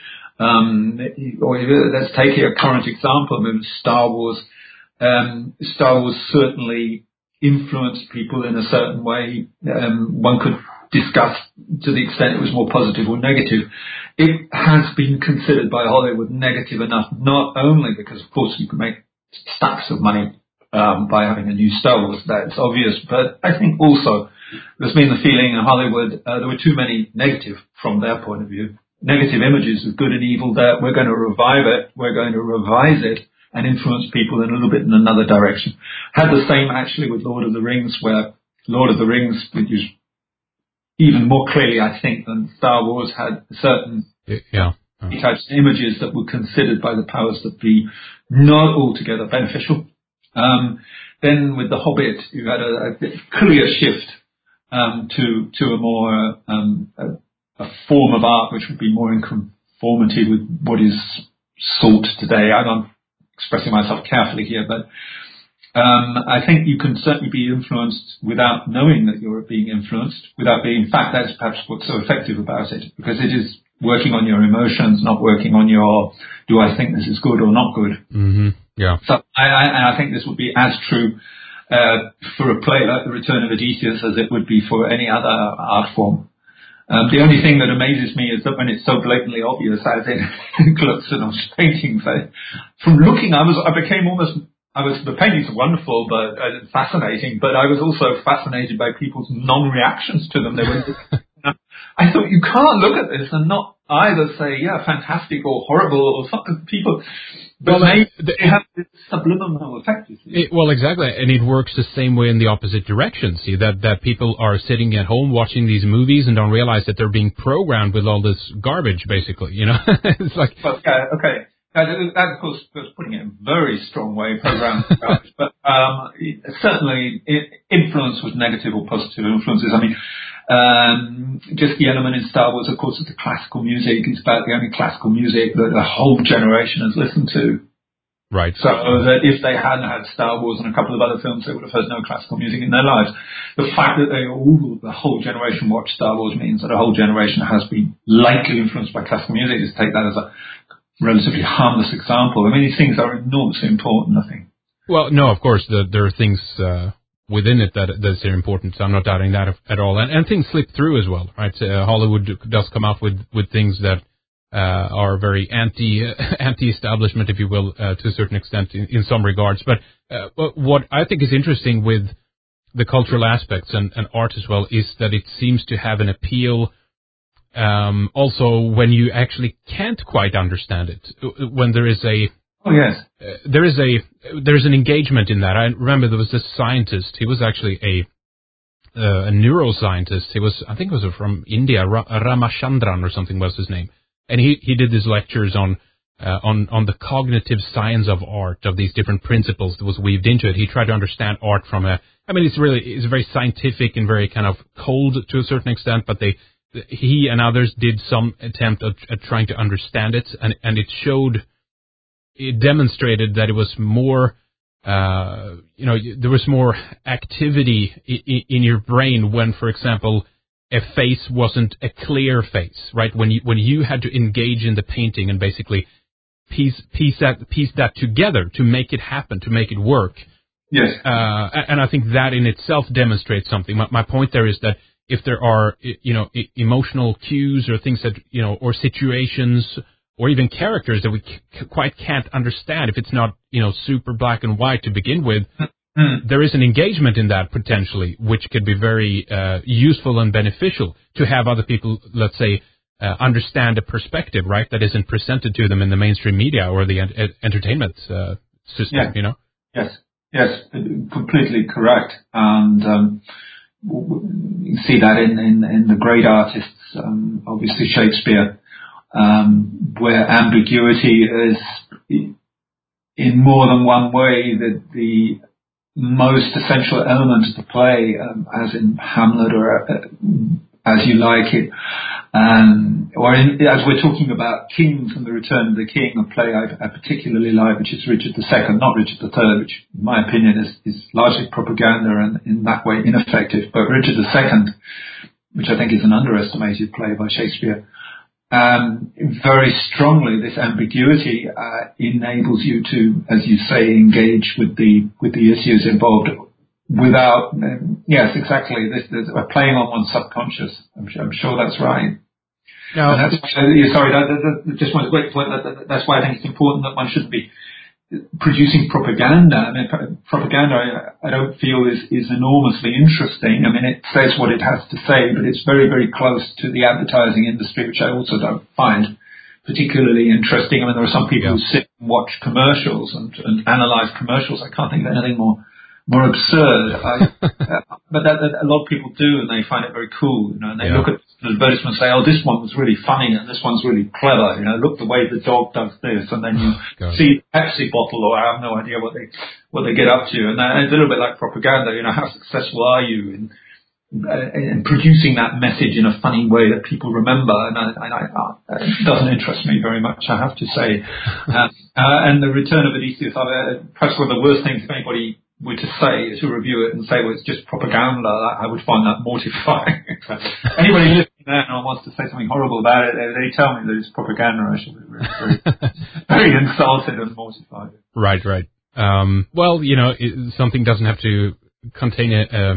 Let's take a current example, Star Wars. Star Wars certainly influenced people in a certain way. One could discuss to the extent it was more positive or negative. It has been considered by Hollywood negative enough, not only because, of course, you can make stacks of money by having a new Star Wars, that's obvious, but I think also there's been the feeling in Hollywood there were too many negative, from their point of view, negative images of good and evil, that we're going to revive it, we're going to revise it and influence people in a little bit in another direction. Had the same actually with Lord of the Rings, where Lord of the Rings, which is even more clearly, I think, than Star Wars, had certain types of images that were considered by the powers that be not altogether beneficial. Then with The Hobbit, you had a clear shift to a more a form of art which would be more in conformity with what is sought today. I'm expressing myself carefully here, but I think you can certainly be influenced without knowing that you're being influenced, without being, in fact, that's perhaps what's so effective about it, because it is working on your emotions, not working on your, do I think this is good or not good? Mm-hmm. Yeah. So I think this would be as true for a play like The Return of Odysseus as it would be for any other art form. The only thing that amazes me is that when it's so blatantly obvious, as in Klutzenow's paintings, from looking, the paintings are wonderful, but fascinating, but I was also fascinated by people's non-reactions to them. They were, I thought, you can't look at this and not either say, yeah, fantastic or horrible or something. People, but they have this subliminal effect. Well, exactly, and it works the same way in the opposite direction. See, that people are sitting at home watching these movies and don't realize that they're being programmed with all this garbage, basically, It's like... Well, yeah, okay. That, of course, was putting it in a very strong way, programmed. But certainly, influence was negative or positive influences. I mean, just the element in Star Wars, of course, is the classical music. It's about the only classical music that a whole generation has listened to. Right. So that if they hadn't had Star Wars and a couple of other films, they would have heard no classical music in their lives. The fact that the whole generation watched Star Wars means that a whole generation has been likely influenced by classical music. Just take that as a relatively harmless example. I mean, these things are enormously important, I think. Well, no, of course, there are things within it that's important, so I'm not doubting that at all. And things slip through as well, right? Hollywood does come out with things that are very anti-establishment, if you will, to a certain extent in some regards. But what I think is interesting with the cultural aspects and art as well is that it seems to have an appeal also when you actually can't quite understand it, when there is a there's an engagement in that. I remember there was this scientist. He was actually a neuroscientist. I think it was from India, Ramachandran or something was his name, and he did these lectures on the cognitive science of art, of these different principles that was weaved into it. He tried to understand art from it's very scientific and very kind of cold to a certain extent, but he and others did some attempt at trying to understand it, and it demonstrated that it was more, there was more activity in your brain when, for example, a face wasn't a clear face, right? When you had to engage in the painting and basically piece that together to make it happen, to make it work. Yes. And I think that in itself demonstrates something. My point there is that if there are, emotional cues or things that, or situations or even characters that we quite can't understand, if it's not, super black and white to begin with, there is an engagement in that potentially, which could be very useful and beneficial to have other people, let's say, understand a perspective, right, that isn't presented to them in the mainstream media or the entertainment system, Yes, completely correct. And you see that in the great artists, obviously Shakespeare, where ambiguity is in more than one way the most essential element of the play, as in Hamlet or As You Like It, as we're talking about Kings and the Return of the King, a play I particularly like, which is Richard II, not Richard III, which in my opinion is largely propaganda and in that way ineffective, but Richard II, which I think is an underestimated play by Shakespeare, very strongly this ambiguity enables you to, as you say, engage with the issues involved without, yes, exactly, we're playing on one's subconscious. I'm sure that's right. No. And that's, that just one great point. That's why I think it's important that one shouldn't be producing propaganda. I mean, propaganda, I don't feel is enormously interesting. I mean, it says what it has to say, but it's very, very close to the advertising industry, which I also don't find particularly interesting. I mean, there are some people who sit and watch commercials and analyze commercials. I can't think of anything more absurd. But that a lot of people do, and they find it very cool, and they look at the advertisement and say, oh, this one was really funny and this one's really clever, look the way the dog does this, and then you see the Pepsi bottle, or I have no idea what they get up to, and it's a little bit like propaganda, how successful are you in producing that message in a funny way that people remember, and it doesn't interest me very much, I have to say. And The Return of Odysseus, perhaps one of the worst things if anybody were to say, to review it and say, well, it's just propaganda, I would find that mortifying. Anybody listening there and wants to say something horrible about it, they tell me that it's propaganda, I should be very, very insulted and mortified. Right. Well, something doesn't have to contain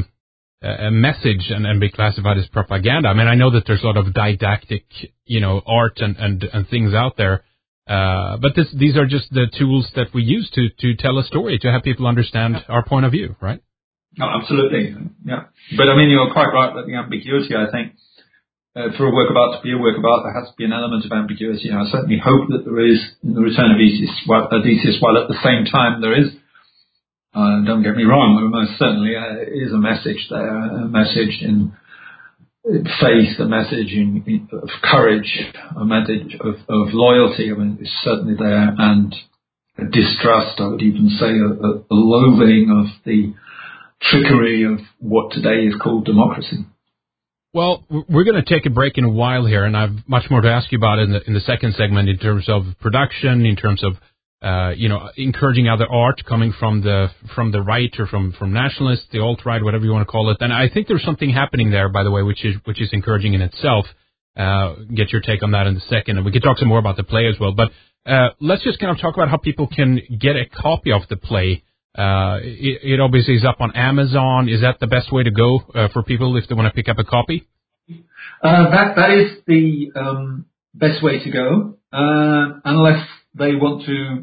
a message and be classified as propaganda. I mean, I know that there's a lot of didactic, art and things out there. But these are just the tools that we use to tell a story, to have people understand our point of view, right? No, absolutely. Yeah. But I mean, you're quite right that the ambiguity, I think, for a work of art to be a work of art, there has to be an element of ambiguity. I certainly hope that there is in The Return of Odysseus, while at the same time there is, don't get me wrong, there most certainly is a message there, a message in faith, a message of courage, a message of loyalty. I mean, it's certainly there, and a distrust, I would even say, a loathing of the trickery of what today is called democracy. Well, we're going to take a break in a while here, and I have much more to ask you about in the second segment in terms of production, in terms of encouraging other art coming from the right or from nationalists, the alt-right, whatever you want to call it. And I think there's something happening there, by the way, which is encouraging in itself. Get your take on that in a second, and we can talk some more about the play as well. But let's just kind of talk about how people can get a copy of the play. It obviously is up on Amazon. Is that the best way to go for people if they want to pick up a copy? That is the best way to go, unless they want to.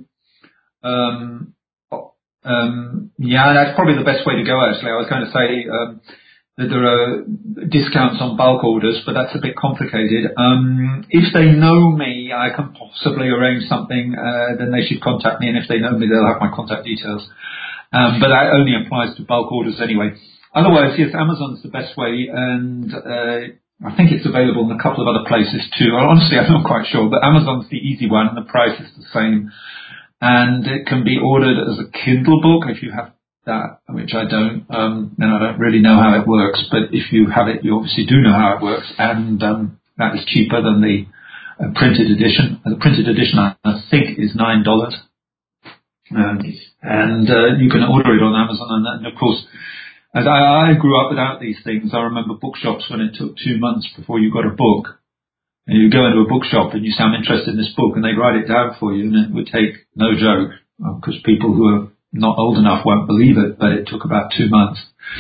That's probably the best way to go, actually. I was going to say that there are discounts on bulk orders, but that's a bit complicated. If they know me, I can possibly arrange something, then they should contact me, and if they know me, they'll have my contact details. But that only applies to bulk orders anyway. Otherwise, yes, Amazon's the best way, and I think it's available in a couple of other places too. Honestly, I'm not quite sure, but Amazon's the easy one, and the price is the same. And it can be ordered as a Kindle book if you have that, which I don't, and I don't really know how it works, but if you have it, you obviously do know how it works, and that is cheaper than the printed edition. The printed edition, I think, is $9. And you can order it on Amazon, and of course, as I grew up without these things, I remember bookshops when it took 2 months before you got a book. And you go into a bookshop and you say, I'm interested in this book, and they'd write it down for you, and it would take, no joke, because people who are not old enough won't believe it, but it took about 2 months.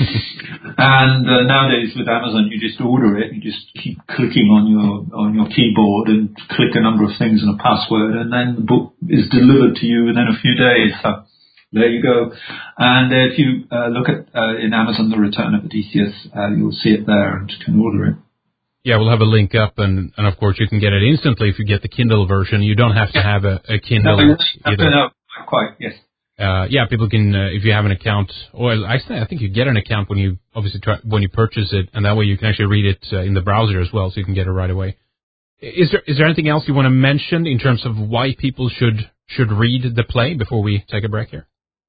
And nowadays with Amazon, you just order it, you just keep clicking on your keyboard and click a number of things and a password, and then the book is delivered to you within a few days. So there you go. And if you look at in Amazon, The Return of Odysseus, you'll see it there and can order it. Yeah, we'll have a link up, and of course you can get it instantly if you get the Kindle version. You don't have to have a Kindle either. No, quite, yes. Yeah, people can, if you have an account, or I think you get an account when you purchase it, and that way you can actually read it in the browser as well, so you can get it right away. Is there anything else you want to mention in terms of why people should read the play before we take a break here?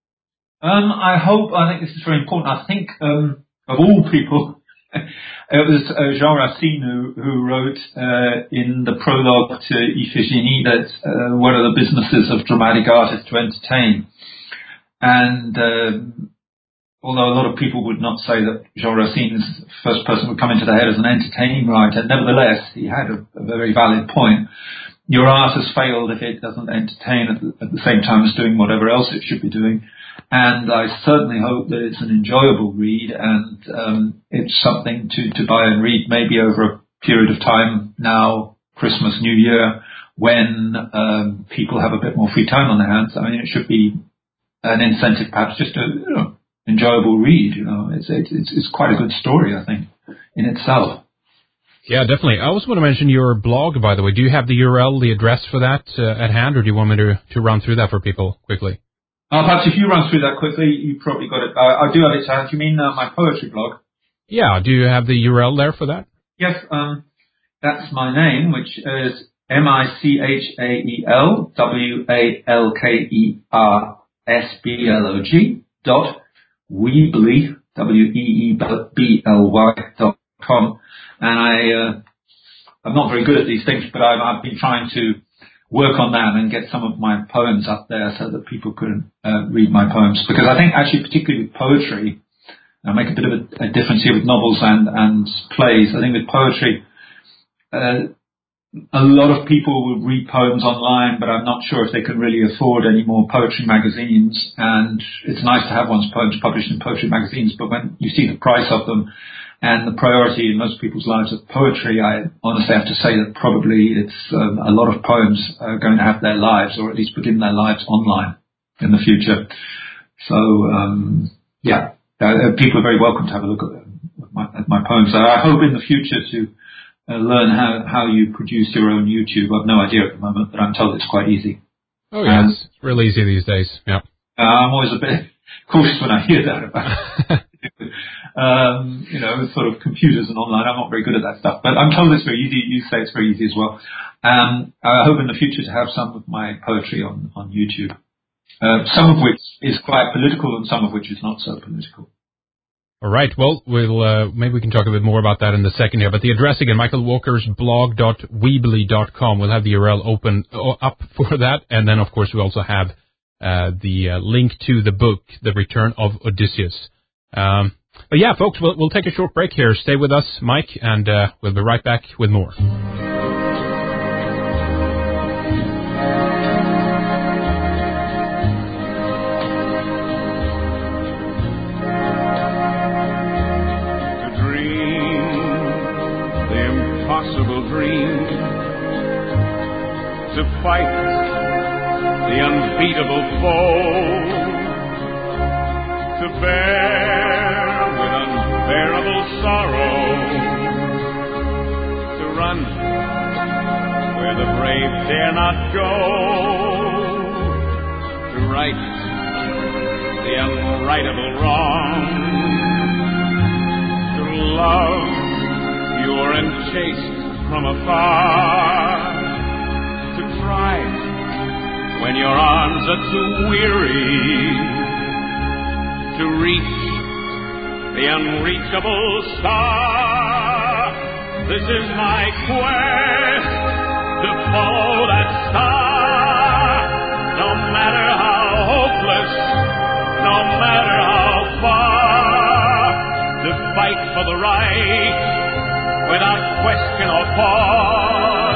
I think this is very important. I think, of all people, it was Jean Racine who wrote in the prologue to Iphigénie that one of the businesses of dramatic art is to entertain. And although a lot of people would not say that Jean Racine is the first person who would come into their head as an entertaining writer, nevertheless, he had a very valid point. Your art has failed if it doesn't entertain at the same time as doing whatever else it should be doing. And I certainly hope that it's an enjoyable read, and it's something to buy and read maybe over a period of time now, Christmas, New Year, when people have a bit more free time on their hands. I mean, it should be an incentive, perhaps, just a enjoyable read. It's quite a good story, I think, in itself. Yeah, definitely. I also want to mention your blog, by the way. Do you have the URL, the address for that at hand, or do you want me to run through that for people quickly? Perhaps if you run through that quickly, you probably got it. I do have it to hand. You mean my poetry blog? Yeah. Do you have the URL there for that? Yes. That's my name, which is michaelwalkersblog .weebly.com. And I'm not very good at these things, but I've been trying to work on that and get some of my poems up there so that people can read my poems. Because I think actually, particularly with poetry, I make a bit of a difference here with novels and plays. I think with poetry, a lot of people will read poems online, but I'm not sure if they can really afford any more poetry magazines. And it's nice to have one's poems published in poetry magazines, but when you see the price of them and the priority in most people's lives of poetry, I honestly have to say that probably it's a lot of poems are going to have their lives, or at least begin their lives online in the future. So, people are very welcome to have a look at my poems. I hope in the future to learn how you produce your own YouTube. I've no idea at the moment, but I'm told it's quite easy. Oh, yes. It's real easy these days. Yeah. I'm always a bit cautious when I hear that about sort of computers and online. I'm not very good at that stuff, but I'm told it's very easy. You say it's very easy as well. I hope in the future to have some of my poetry on YouTube, some of which is quite political and some of which is not so political. All right. Well, maybe we can talk a bit more about that in the second here. But the address again, michaelwalkersblog.weebly.com. We'll have the URL up for that, and then of course we also have the link to the book, The Return of Odysseus. But yeah, folks, we'll take a short break here. Stay with us, Mike, and we'll be right back with more. To fight the unbeatable foe, to bear with unbearable sorrow, to run where the brave dare not go, to right the unrightable wrong, to love pure and chaste from afar, to try when your arms are too weary, to reach the unreachable star. This is my quest, to follow that star, no matter how hopeless, no matter how far, to fight for the right without question or pause.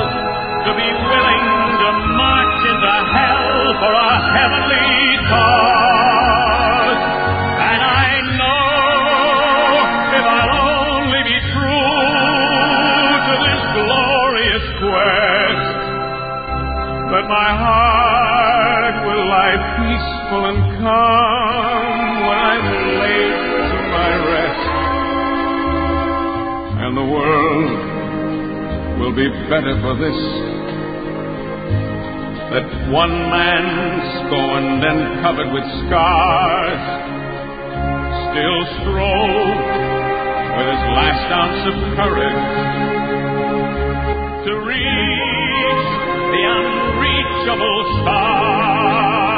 for a heavenly cause. And I know if I'll only be true to this glorious quest, that my heart will lie peaceful and calm when I'm laid to my rest, and the world will be better for this, that one man scorned and covered with scars still strove with his last ounce of courage to reach the unreachable stars.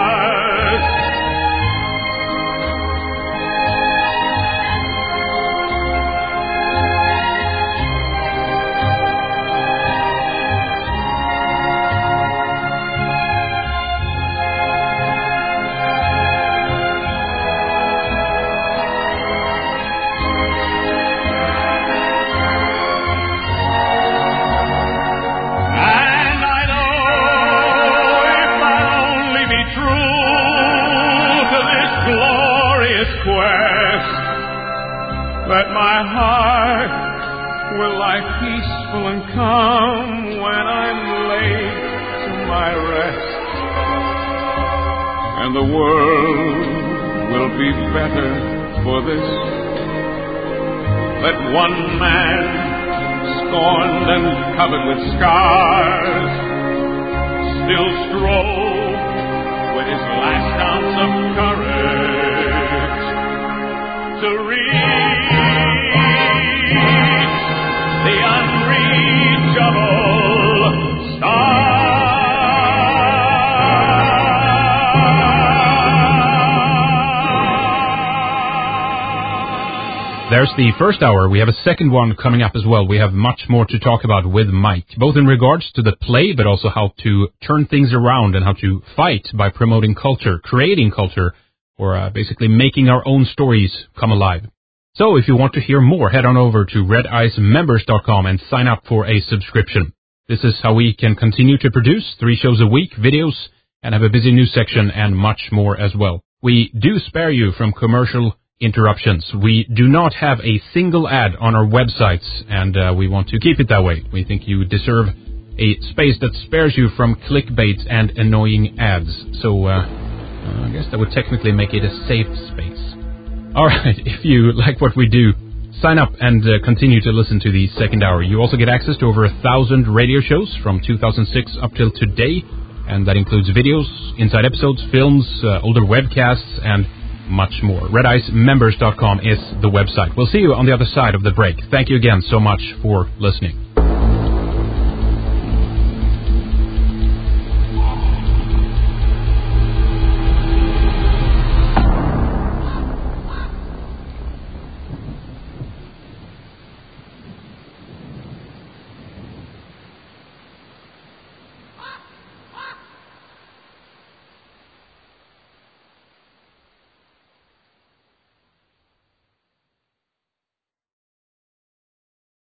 That my heart will lie peaceful and calm when I'm laid to my rest, and the world will be better for this, that one man scorned and covered with scars still strove with his last ounce of courage to reach the unreachable star. There's the first hour. We have a second one coming up as well. We have much more to talk about with Mike, both in regards to the play, but also how to turn things around and how to fight by promoting culture, creating culture, or basically making our own stories come alive. So if you want to hear more, head on over to redicemembers.com and sign up for a subscription. This is how we can continue to produce 3 shows a week, videos, and have a busy news section and much more as well. We do spare you from commercial interruptions. We do not have a single ad on our websites, and we want to keep it that way. We think you deserve a space that spares you from clickbait and annoying ads. So I guess that would technically make it a safe space. Alright, if you like what we do, sign up and continue to listen to the second hour. You also get access to over 1,000 radio shows from 2006 up till today, and that includes videos, inside episodes, films, older webcasts, and much more. redicemembers.com is the website. We'll see you on the other side of the break. Thank you again so much for listening.